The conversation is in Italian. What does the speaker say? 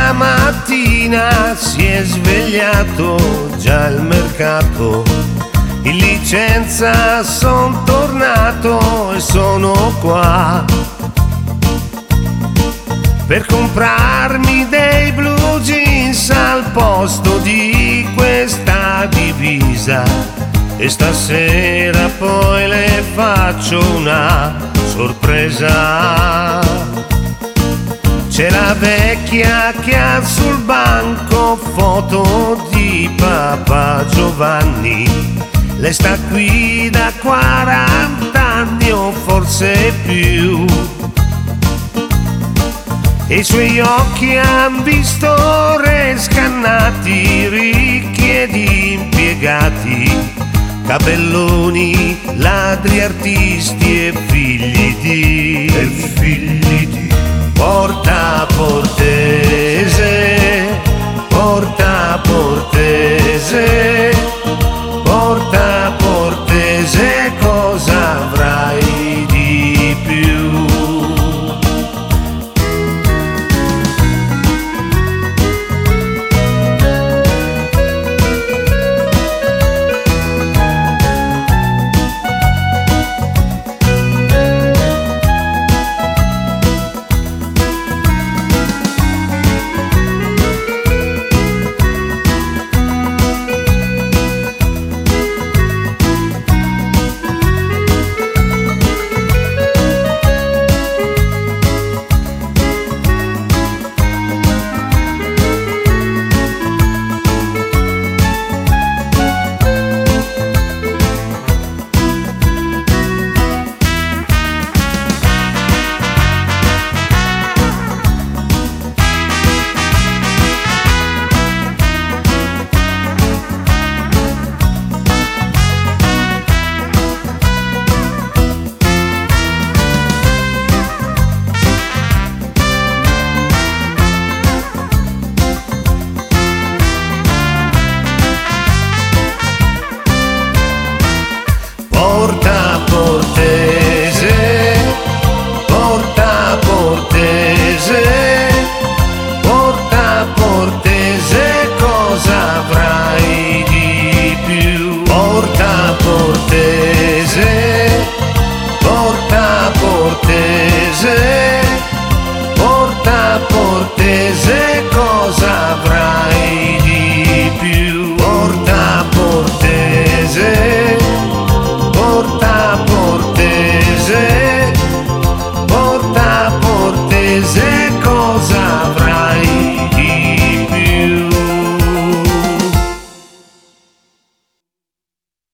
stamattina si è svegliato già il mercato. In licenza son tornato e sono qua per comprarmi dei blue jeans al posto di questa divisa. E stasera poi le faccio una sorpresa. C'è la vecchia che ha sul banco foto di Papa Giovanni. Lei sta qui da 40 anni o forse più. E i suoi occhi han visto re scannati, ricchi ed impiegati, capelloni, ladri, artisti e figli di porta